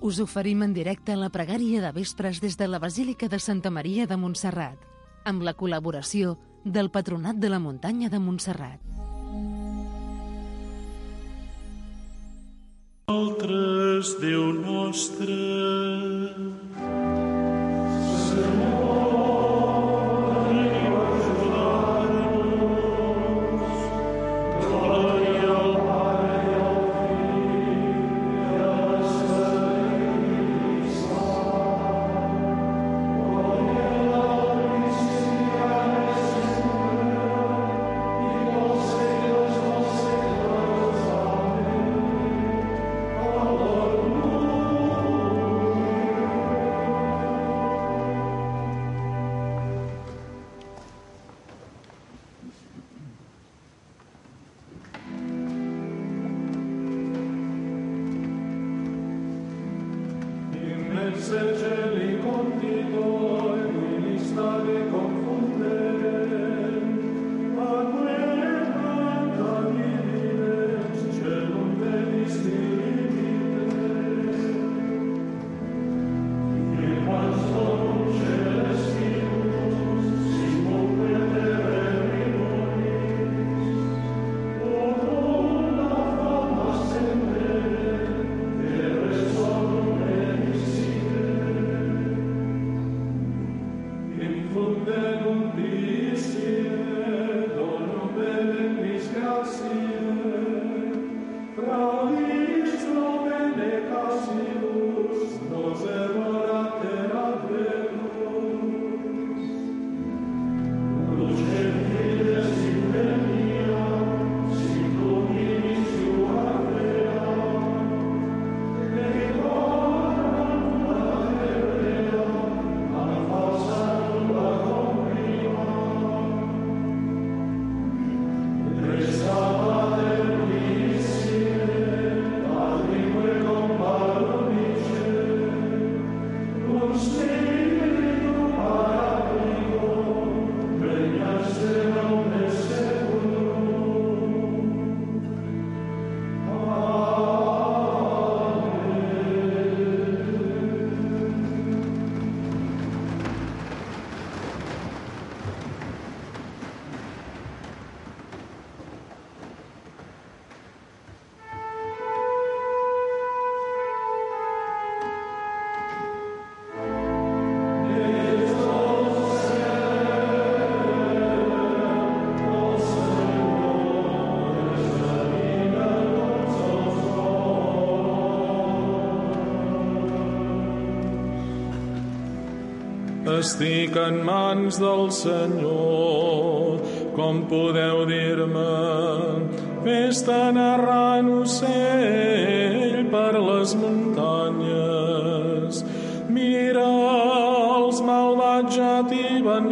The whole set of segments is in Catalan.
Us oferim en directe la pregària de vespres des de la Basílica de Santa Maria de Montserrat, amb la col·laboració del Patronat de la Muntanya de Montserrat. Altres, Déu nostre, estic en mans del Senyor, com podeu dir-me, fes-te narrant ocell per les muntanyes. Mira, els malvats ja tiben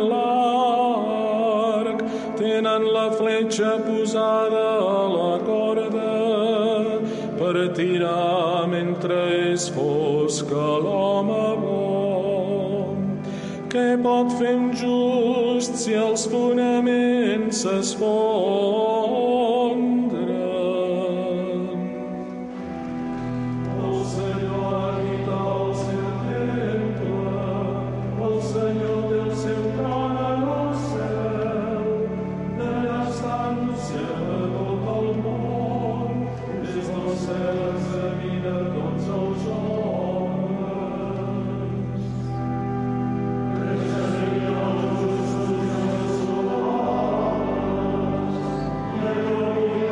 l'arc, tenen la fletxa posada a la corda per tirar mentre és fosc a l'home bo. Què pot fer un just si els fonaments s'esfondren? El Senyor habita al seu temple, el Senyor té el seu tron en el cel, d'allà està anunciant a tot el món, des del cel examina tots els homes. Alleluia.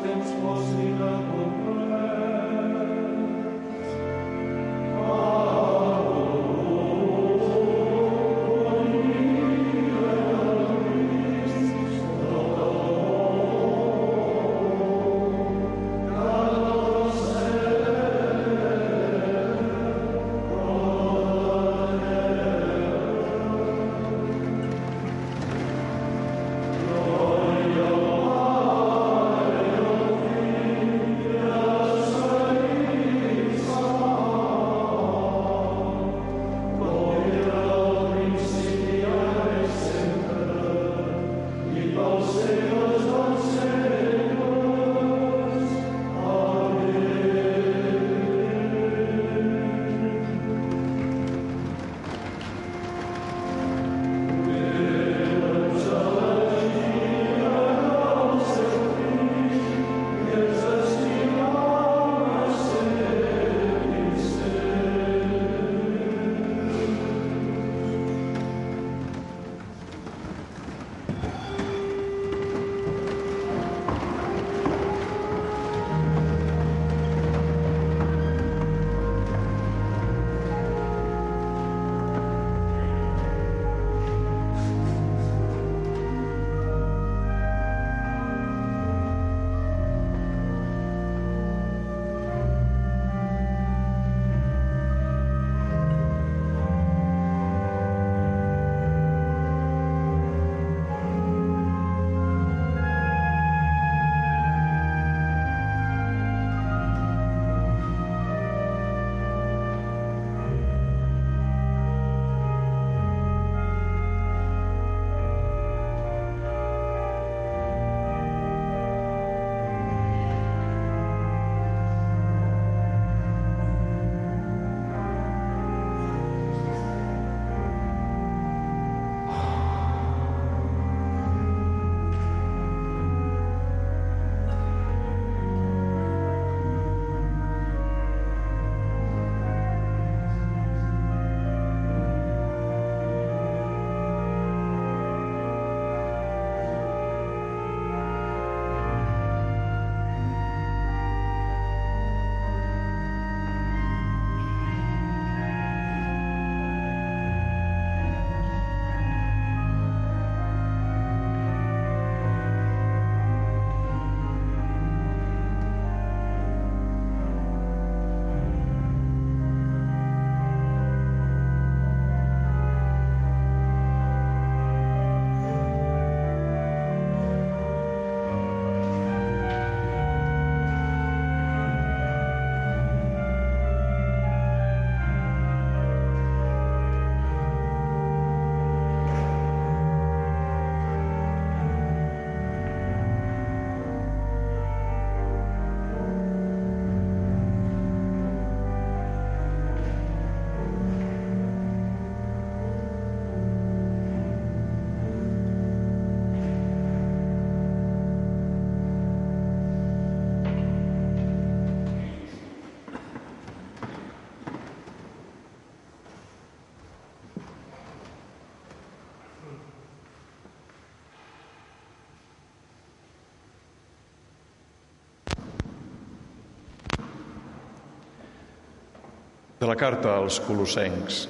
De la carta als Colossencs.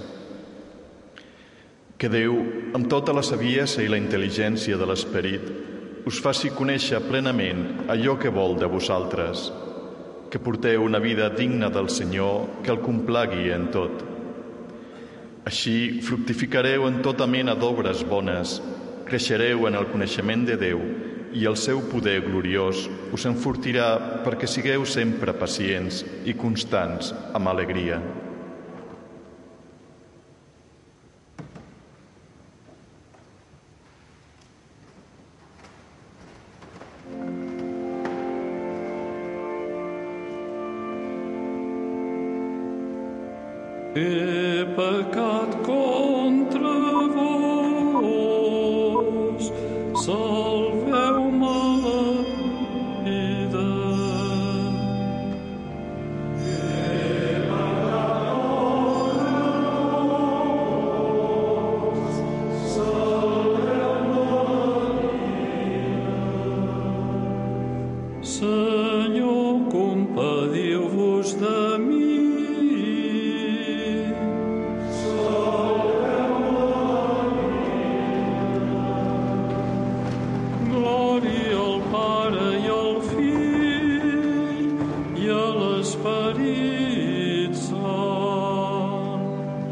Que Déu, amb tota la saviesa i la intel·ligència de l'Esperit, us faci conèixer plenament allò que vol de vosaltres, que porteu una vida digna del Senyor, que el complagui en tot. Així fructificareu en tota mena d'obres bones, creixereu en el coneixement de Déu i el seu poder gloriós us enfortirà perquè sigueu sempre pacients i constants amb alegria. He pecat contra vos, salveu-me la vida. He pecat contra vos, salveu-me la vida. Salveu-vos de mi. Glòria al Pare i al Fill i a l'Esperit Sant.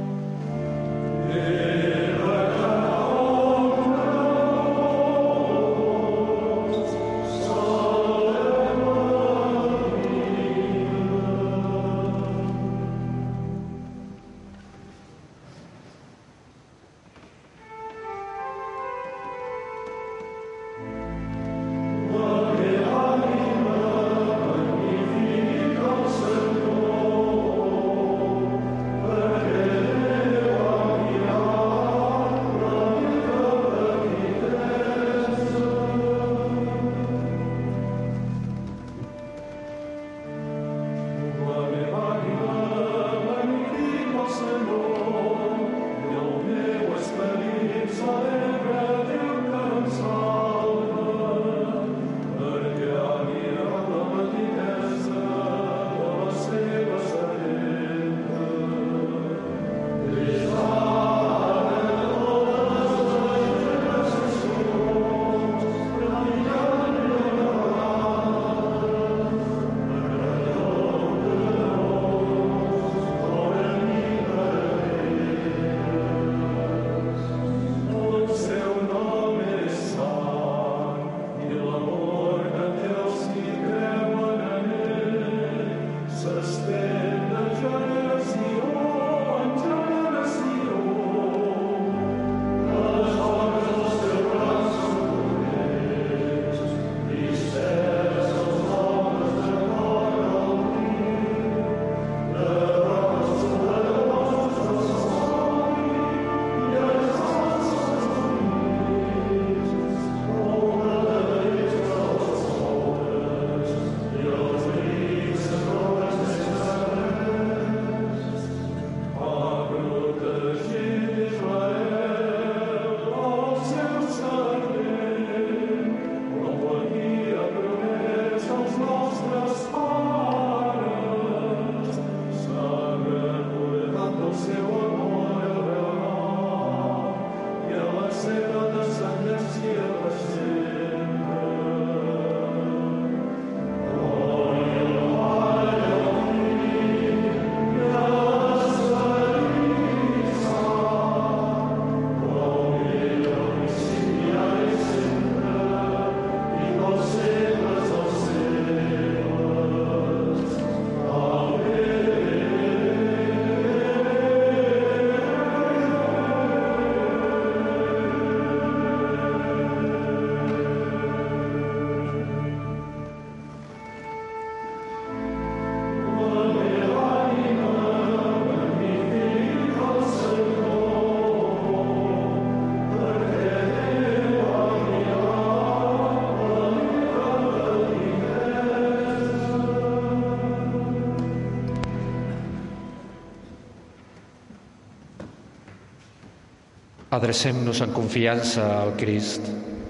Adrecem-nos en confiança al Crist.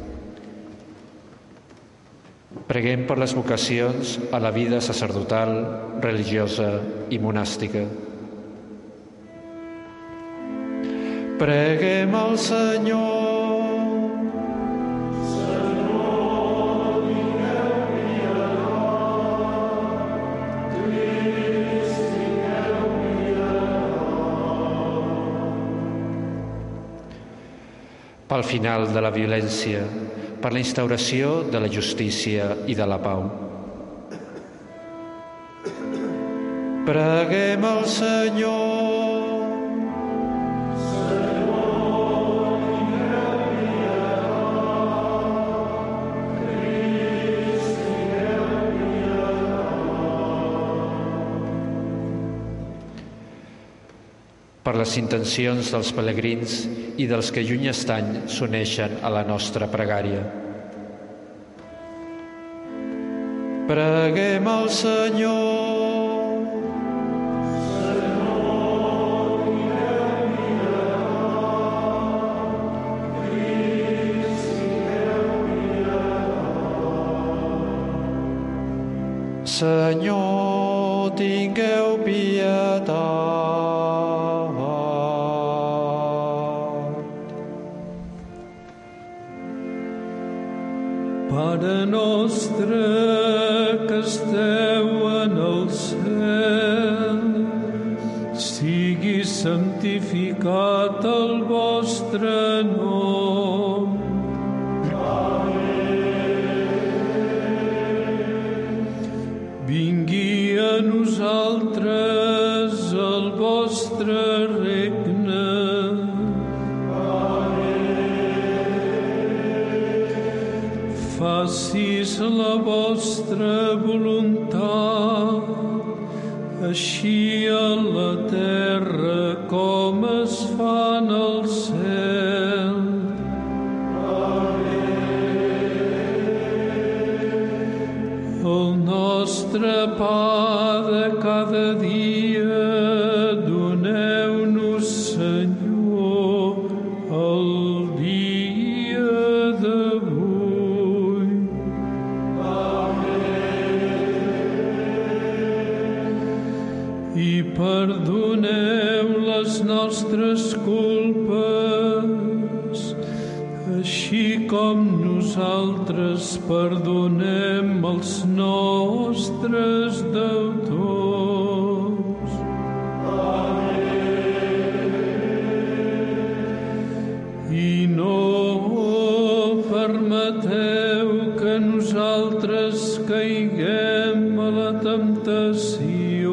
Preguem per les vocacions a la vida sacerdotal, religiosa i monàstica. Preguem al Senyor. Pel final de la violència, per la instauració de la justícia i de la pau. Preguem al Senyor. Per les intencions dels pelegrins i dels que lluny estan s'uneixen a la nostra pregària. Preguem al Senyor. Senyor, tingueu pietat. Pare nostre que esteu en el cel, sigui santificat el vostre nom. Vingui a nosaltres el vostre regne. Facis la vostra voluntat, així a la terra com es fa en el cel. El nostre pa de cada dia doneu-nos, Senyor, el dia d'avui. I perdoneu les nostres culpes, així com nosaltres perdonem els nostres deutors. I no permeteu que nosaltres caiguem a la temptació.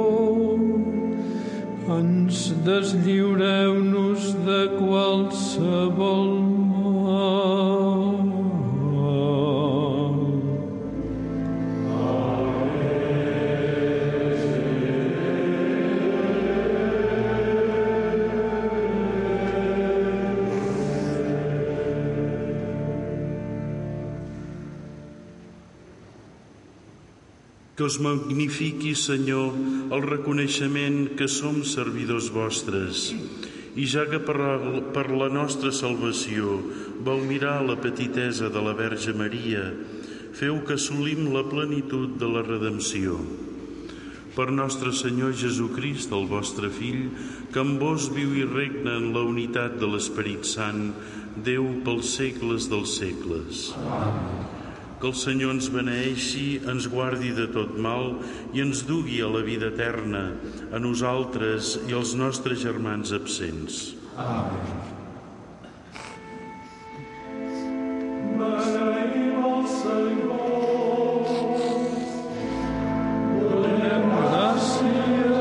Ens deslliureu-nos de qualsevol mal. Que us magnifiqui, Senyor, el reconeixement que som servidors vostres, i ja que per la nostra salvació vau mirar la petitesa de la Verge Maria, feu que assolim la plenitud de la redempció. Per nostre Senyor Jesucrist, el vostre Fill, que amb vos viu i regna en la unitat de l'Esperit Sant, Déu pels segles dels segles. Amén. Que el Senyor ens beneeixi, ens guardi de tot mal i ens dugui a la vida eterna, a nosaltres i als nostres germans absents. Amén. Beneïm el Senyor, Donem gràcies.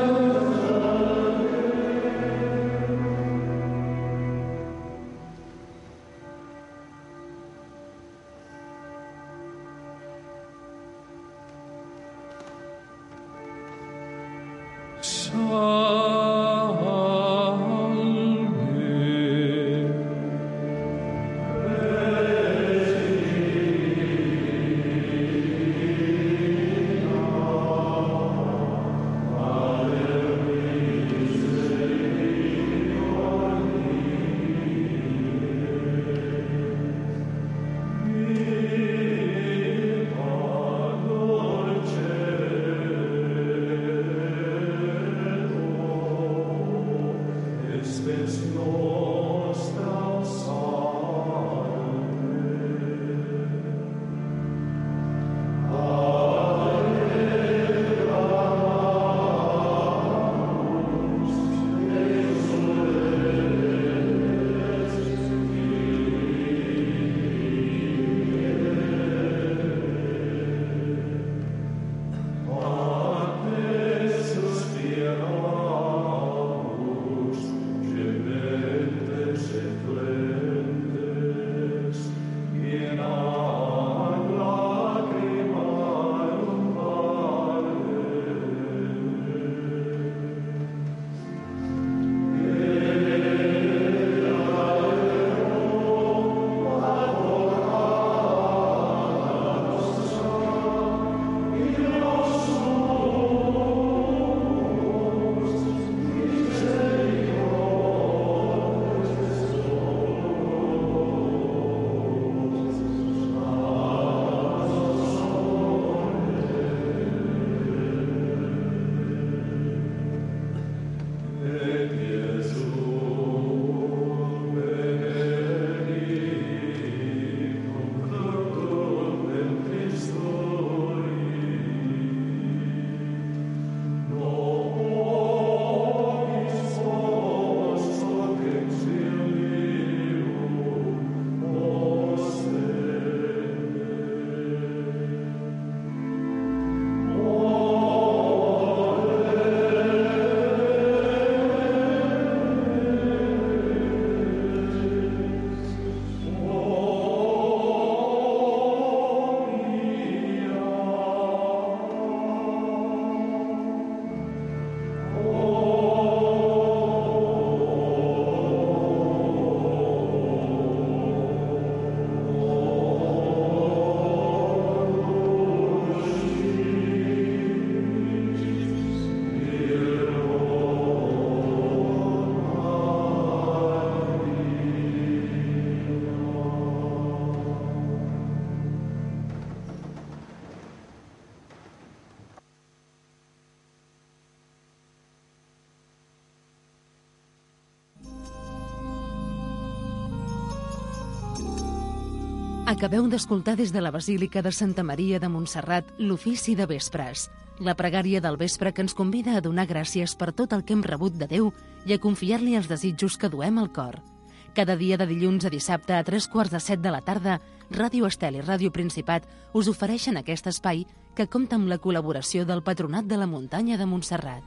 Acabeu d'escoltar des de la Basílica de Santa Maria de Montserrat l'ofici de vespres, la pregària del vespre que ens convida a donar gràcies per tot el que hem rebut de Déu i a confiar-li els desitjos que duem al cor. Cada dia de dilluns a dissabte a 7:45 de la tarda, Ràdio Estel i Ràdio Principat us ofereixen aquest espai que compta amb la col·laboració del Patronat de la Muntanya de Montserrat.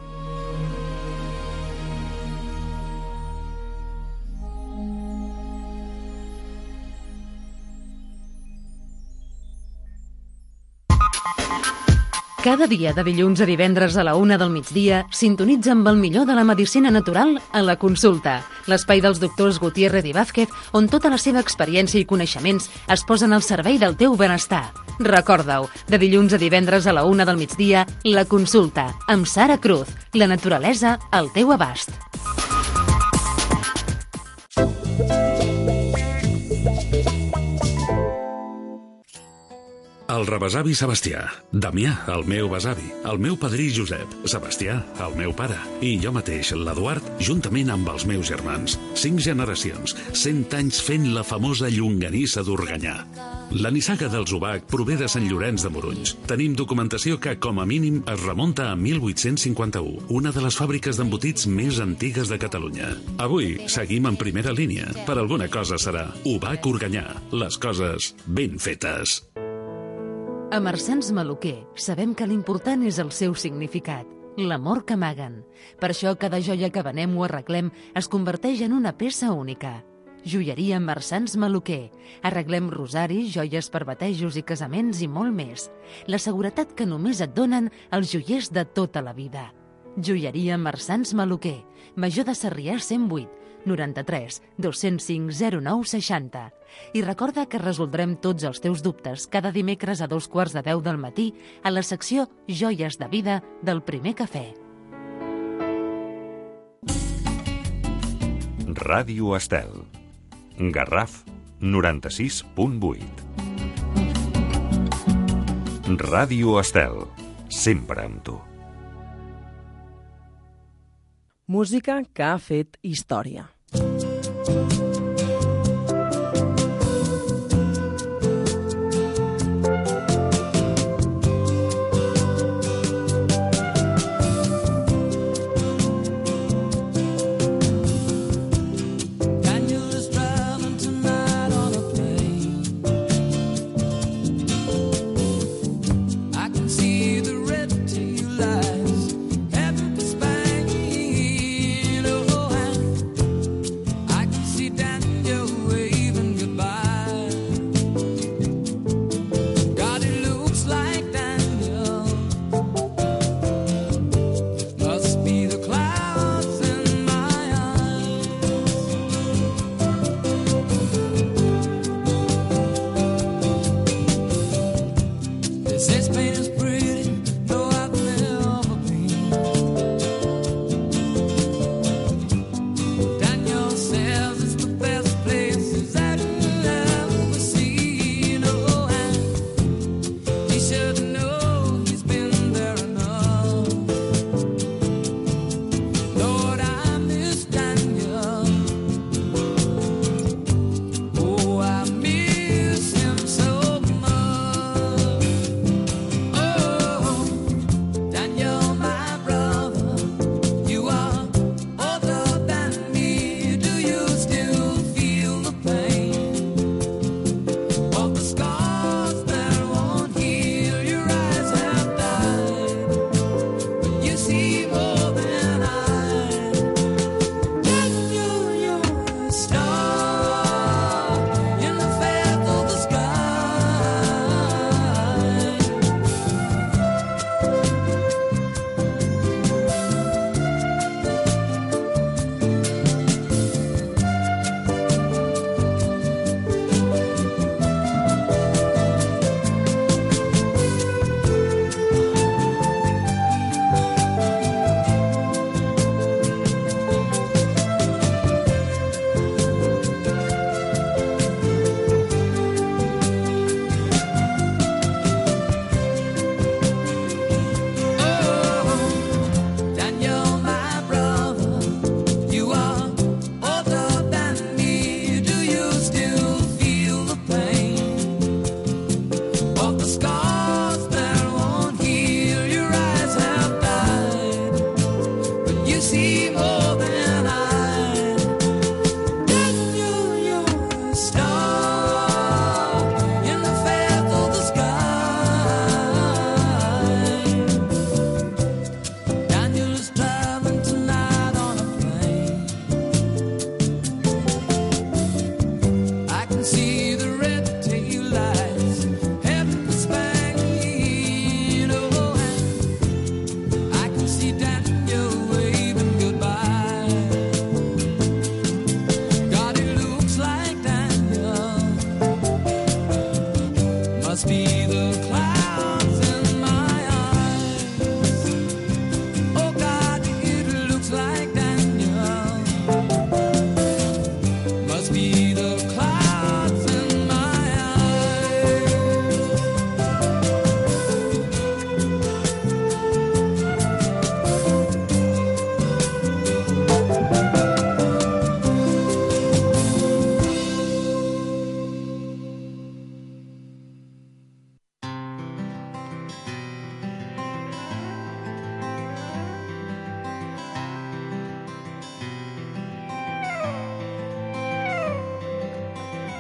Cada dia de dilluns a divendres a la 1 del migdia sintonitza amb el millor de la medicina natural a La Consulta, l'espai dels doctors Gutiérrez i Vázquez, on tota la seva experiència i coneixements es posen al servei del teu benestar. Recorda-ho, de dilluns a divendres a la 1 del migdia, La Consulta, amb Sara Cruz, la naturalesa al teu abast. El rebesavi Sebastià, Damià, el meu besavi, el meu padrí Josep, Sebastià, el meu pare, i jo mateix, l'Eduard, juntament amb els meus germans. 5 generacions, 100 anys fent la famosa llonganissa d'Organyà. La nissaga del Zubac prové de Sant Llorenç de Morunys. Tenim documentació que, com a mínim, es remunta a 1851, una de les fàbriques d'embotits més antigues de Catalunya. Avui seguim en primera línia. Per alguna cosa serà Ubac Organyà. Les coses ben fetes. A Marsans Maluquer sabem que l'important és el seu significat, l'amor que amaguen. Per això cada joia que venem o arreglem es converteix en una peça única. Joieria Marsans Maluquer. Arreglem rosaris, joies per batejos i casaments i molt més. La seguretat que només et donen els joiers de tota la vida. Joieria Marsans Maluquer. Major de Sarrià 108, 93 205 09 60. I recorda que resoldrem tots els teus dubtes cada dimecres a 9:15 del matí a la secció Joies de Vida del Primer Cafè. Ràdio Estel. Garraf 96.8. Ràdio Estel. Sempre amb tu. Música que ha fet història.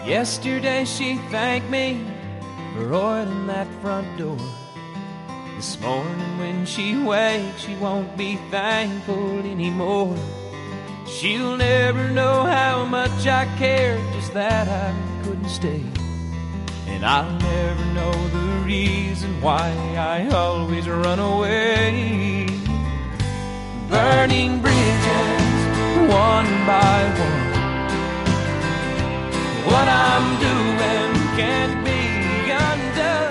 Yesterday she thanked me for oiling that front door. This morning when she wakes, she won't be thankful anymore. She'll never know how much I cared, just that I couldn't stay. And I'll never know the reason why I always run away. Burning bridges, one by one. What I'm doing can't be undone.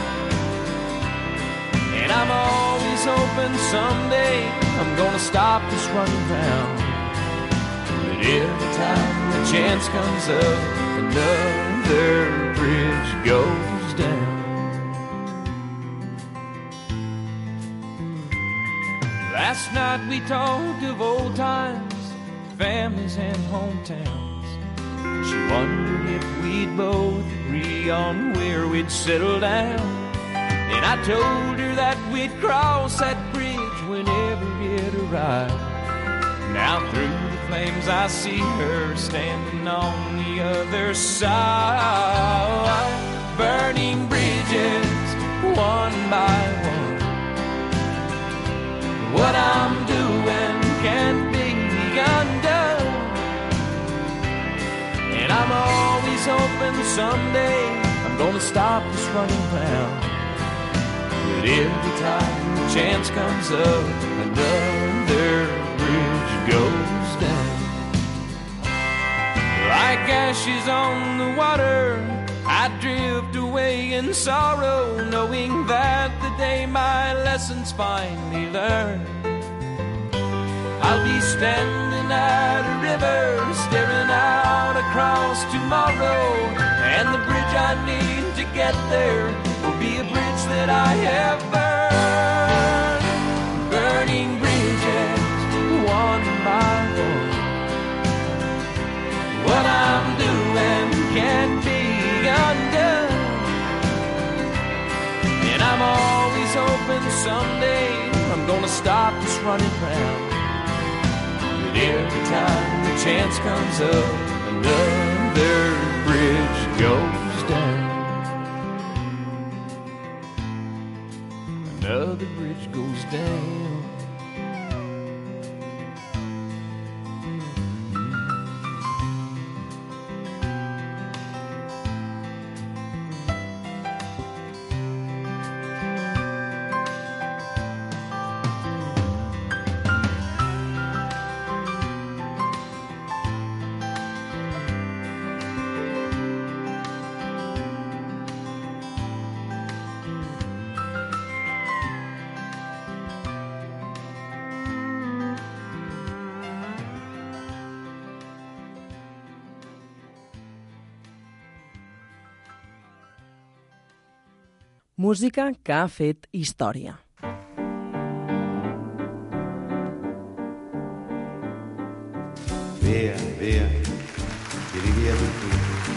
And I'm always hoping someday I'm gonna stop this running round. But every time the chance comes up, another bridge goes down. Last night we talked of old times, families and hometowns. She wondered if we'd both agree on where we'd settle down. And I told her that we'd cross that bridge whenever it arrived. Now through the flames I see her standing on the other side. Burning bridges, one by one. What I'm doing can't be undone. And I'm always hoping someday I'm gonna stop this running round. But every time the chance comes up, another bridge goes down. Like ashes on the water, I drift away in sorrow, knowing that the day my lessons finally learned, I'll be standing at a river, staring out across tomorrow. And the bridge I need to get there will be a bridge that I have burned. Burning bridges, one by one. What I'm doing can't be undone. And I'm always hoping someday I'm gonna stop this running round. But every time the chance comes up, another bridge goes down. Another bridge goes down. Música que ha fet història. Via, via, vieni via di qui.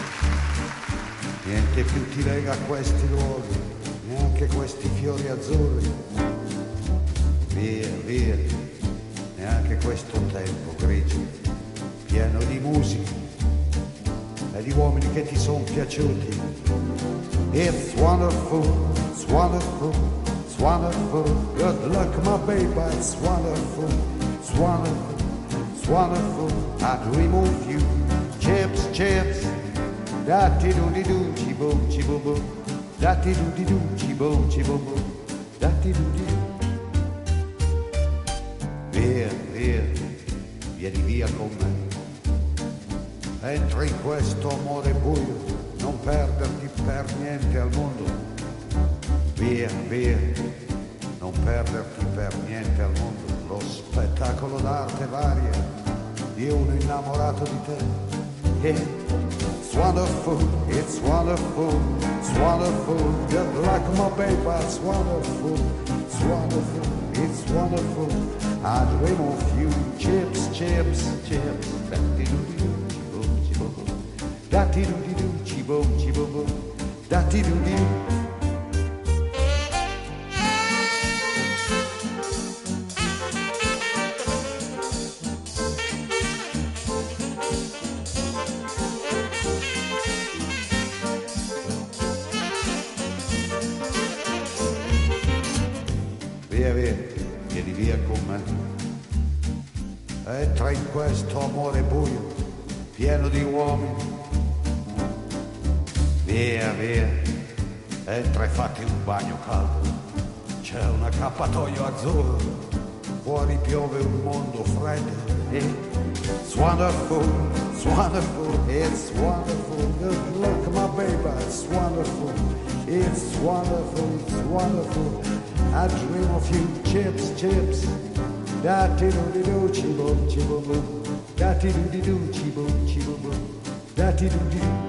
Niente più ti lega a questi luoghi, neanche questi fiori azzurri. Via, via, neanche questo tempo grigio, pieno di musica e di uomini che ti sono piaciuti. It's wonderful, it's wonderful, it's wonderful. Good luck, my baby, it's wonderful, it's wonderful, it's wonderful. I dream of you, chips, chips. Da-ti-do-di-do, chi-boom, chi-boom-boom. Da-ti-do-di-do, chi-boom, chi-boom-boom. Da-ti-do-di-do. Via, via, vieni via con me. Entra in questo amore buio, non perderti per niente al mondo. Via, via, non perderti per niente al mondo. Lo spettacolo d'arte varia di uno innamorato di te. It's wonderful, it's wonderful, it's wonderful. Good luck, my baby, it's wonderful, it's wonderful, it's wonderful. I dream of you, chips, chips, chips. Da-ti-do-di-do, chi-boom, chi-boom-boom. Da-ti-do-di-do. via con me. Entra in questo amore buio, pieno di uomini. Via, via, entra e fatti un bagno caldo. C'è un accappatoio azzurro, fuori piove un mondo freddo. It's wonderful, it's wonderful, it's wonderful. Look, my baby, it's wonderful. It's wonderful, it's wonderful. I dream of you, chips, chips. Da-ti-do-di-do, chi-boom, chi-boom-boom. Da-ti-do-di-do, chi-boom, chi-boom-boom. Da-ti-do-di-do.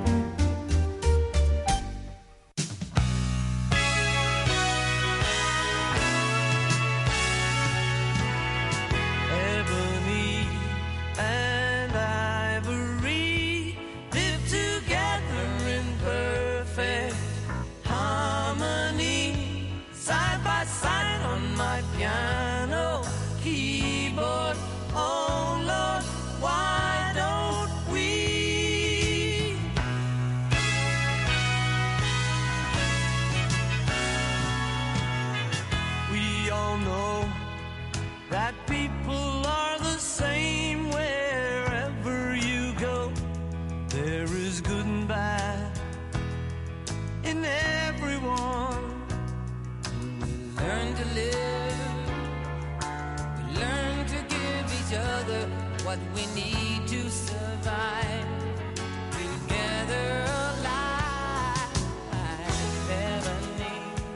What we need to survive.